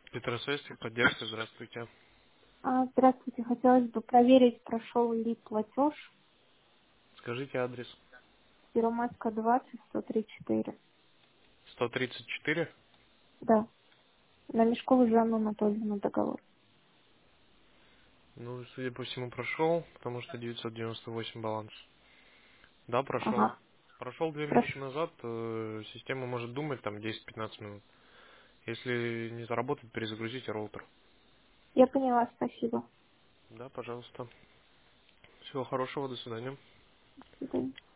Петросвязь, поддержка, здравствуйте. Здравствуйте. Хотелось бы проверить, прошел ли платеж. Скажите адрес. Первомайская 20, 103-4. 134. Да. На Мешкову Жанну Анатольевну договор. Ну, судя по всему, прошел, потому что 998 баланс. Да, прошел. Ага. Прошел 2 минуты Хорошо. назад, система может думать там 10-15 минут. Если не заработает, перезагрузите роутер. Я поняла. Спасибо. Да, пожалуйста. Всего хорошего, до свидания. До свидания.